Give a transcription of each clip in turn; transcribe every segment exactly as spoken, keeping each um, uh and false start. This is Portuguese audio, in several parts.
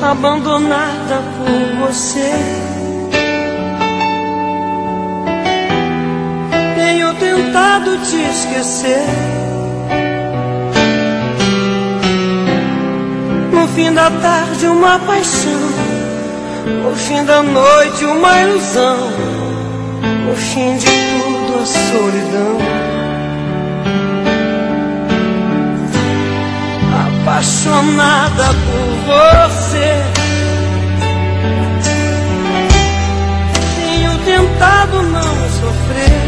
abandonada por você. Tenho tentado te esquecer. No fim da tarde uma paixão, no fim da noite uma ilusão, no fim de tudo a solidão. Apaixonada por você, tenho tentado não sofrer,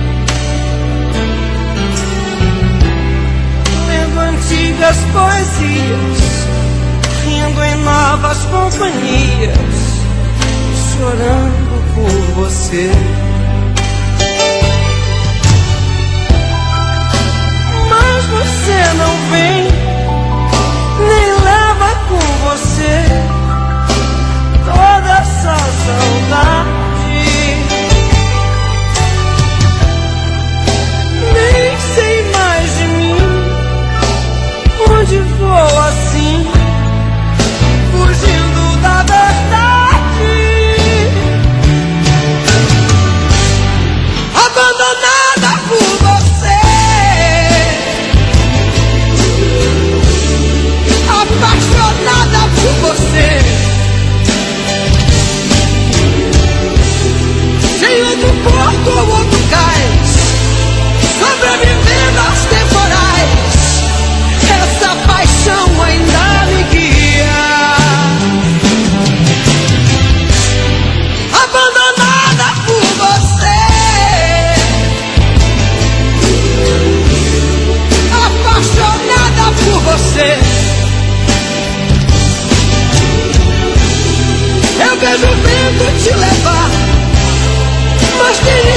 lendo antigas poesias, rindo em novas companhias, chorando por você. Mas você não vem, nem leva com você toda essa saudade. Nem sei mais de mim, onde vou assim, fugindo da verdade. Abandonada por você, apaixonada por você, sem outro porto ou outro cais, sobrevivendo aos temporais, essa paixão ainda me guia. Abandonada por você, apaixonada por você, eu vejo o vento te levar, mas quem